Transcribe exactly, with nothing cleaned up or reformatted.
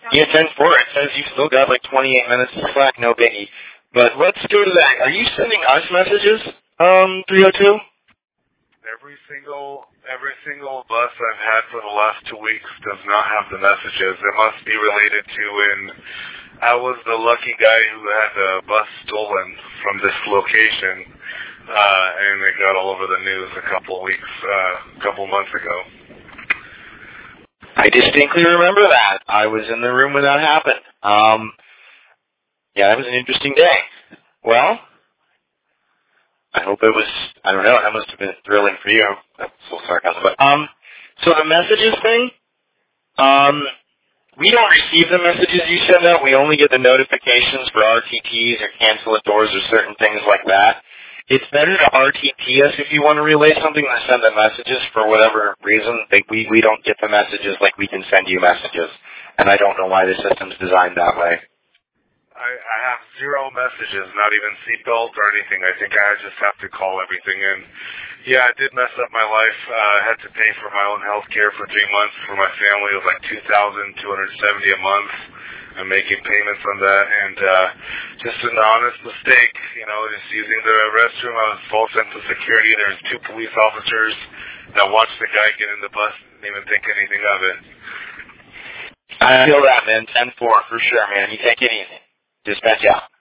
Yeah, ten four. It says you've still got like twenty-eight minutes to slack, no biggie. But let's go to that. Are you sending us messages, um, three oh two? Every single every single bus I've had for the last two weeks does not have the messages. It must be related to when I was the lucky guy who had a bus stolen from this location, uh, and it got all over the news a couple weeks, uh, a couple months ago. I distinctly remember that. I was in the room when that happened. Um, yeah, that was an interesting day. Well, I hope it was, I don't know, that must have been thrilling for you. That's a little sarcasm. But, um, so the messages thing, um, we don't receive the messages you send out. We only get the notifications for R T Ts or cancel at doors or certain things like that. It's better to R T T us if you want to relay something than send the messages for whatever reason. Like we, we don't get the messages like we can send you messages. And I don't know why the system's designed that way. I, I have zero messages, not even seatbelt or anything. I think I just have to call everything in. Yeah, it did mess up my life. Uh, I had to pay for my own health care for three months for my family. It was like two thousand two hundred seventy dollars a month. I'm making payments on that, and uh, just an honest mistake, you know, just using the restroom. I was false sense of security. There's two police officers that watched the guy get in the bus and didn't even think anything of it. I feel that, man. ten four for sure, man. You take it easy. Dispatch out.